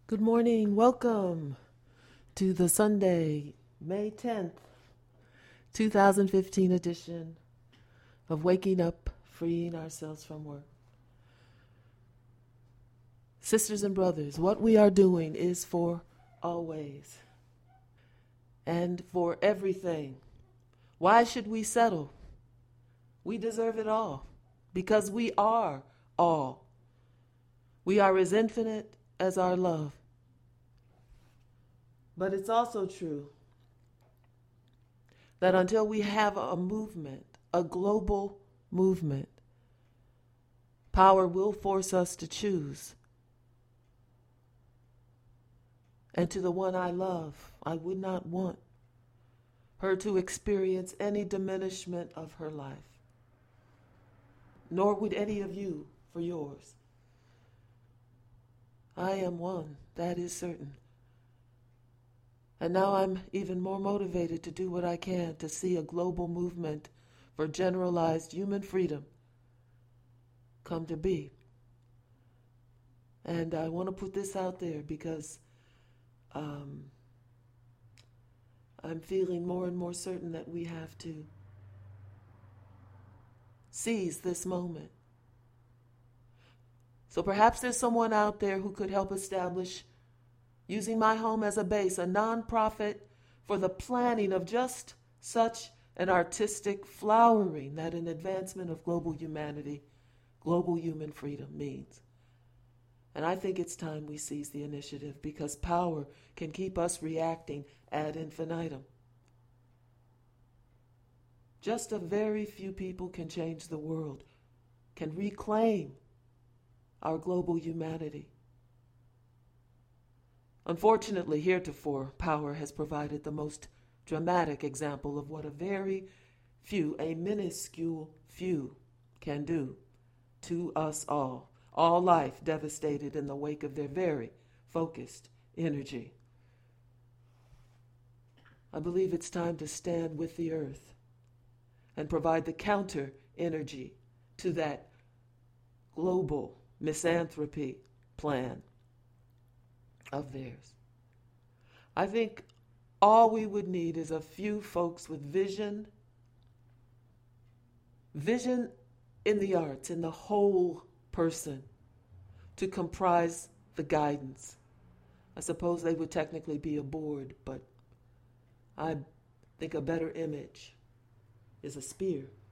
Good morning. Welcome to the Sunday, May 10th, 2015 edition of Waking Up, Freeing Ourselves from Work. Sisters and brothers, what we are doing is for always and for everything. Why should we settle? We deserve it all because we are all. We are as infinite as our love. But it's also true that until we have a movement, a global movement, power will force us to choose. And to the one I love, I would not want her to experience any diminishment of her life, nor would any of you for yours. I am one, that is certain. And now I'm even more motivated to do what I can to see a global movement for generalized human freedom come to be. And I want to put this out there because I'm feeling more and more certain that we have to seize this moment. So perhaps there's someone out there who could help establish, using my home as a base, a nonprofit for the planning of just such an artistic flowering that an advancement of global humanity, global human freedom means. And I think it's time we seize the initiative because power can keep us reacting ad infinitum. Just a very few people can change the world, can reclaim our global humanity. Unfortunately, heretofore, power has provided the most dramatic example of what a very few, a minuscule few, can do to us all life devastated in the wake of their very focused energy. I believe it's time to stand with the earth and provide the counter energy to that global misanthropy plan of theirs. I think all we would need is a few folks with vision in the arts, in the whole person, to comprise the guidance. I suppose they would technically be a board, but I think a better image is a spear